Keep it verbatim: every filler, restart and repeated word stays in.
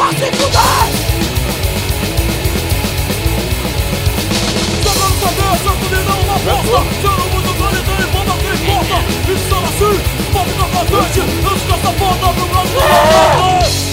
Vai se fuder! Jogando cabeça, comida uma bosta. Sendo muito grande, tem bomba que importa. Isso é assim, pop na cadente. Esquece a foda pro Brasil.